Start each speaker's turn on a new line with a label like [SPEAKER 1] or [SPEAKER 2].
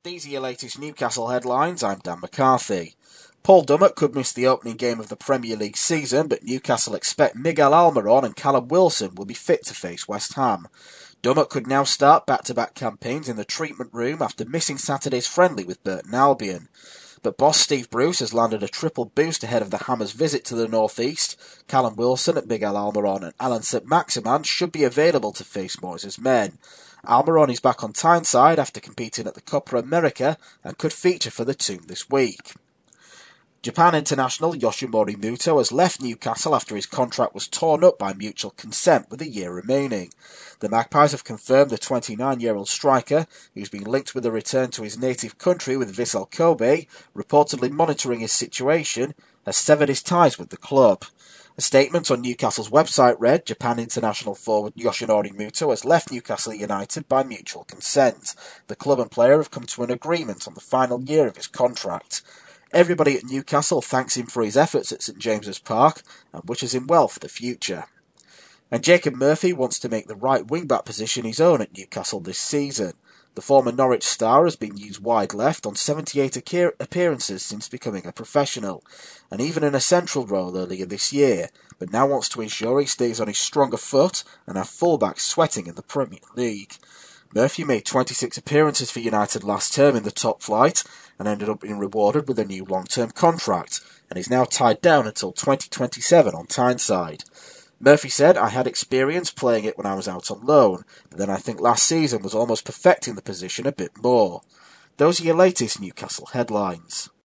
[SPEAKER 1] These are your latest Newcastle headlines. I'm Dan McCarthy. Paul Dummett could miss the opening game of the Premier League season, but Newcastle expect Miguel Almiron and Callum Wilson will be fit to face West Ham. Dummett could now start back-to-back campaigns in the treatment room after missing Saturday's friendly with Burton Albion. But boss Steve Bruce has landed a triple boost ahead of the Hammers' visit to the North East. Callum Wilson, Miguel Almiron and Alan St-Maximin should be available to face Moyes' men. Almiron is back on Tyneside after competing at the Copa America and could feature for the team this week. Japan international Yoshinori Muto has left Newcastle after his contract was torn up by mutual consent with a year remaining. The Magpies have confirmed the 29-year-old striker, who's been linked with a return to his native country with Vissel Kobe, reportedly monitoring his situation, has severed his ties with the club. A statement on Newcastle's website read, Japan international forward Yoshinori Muto has left Newcastle United by mutual consent. The club and player have come to an agreement on the final year of his contract. Everybody at Newcastle thanks him for his efforts at St James's Park and wishes him well for the future. And Jacob Murphy wants to make the right wing-back position his own at Newcastle this season. The former Norwich star has been used wide left on 78 appearances since becoming a professional, and even in a central role earlier this year, but now wants to ensure he stays on his stronger foot and have fullbacks sweating in the Premier League. Murphy made 26 appearances for United last term in the top flight and ended up being rewarded with a new long-term contract, and is now tied down until 2027 on Tyneside. Murphy said, I had experience playing it when I was out on loan, but then I think last season was almost perfecting the position a bit more. Those are your latest Newcastle headlines.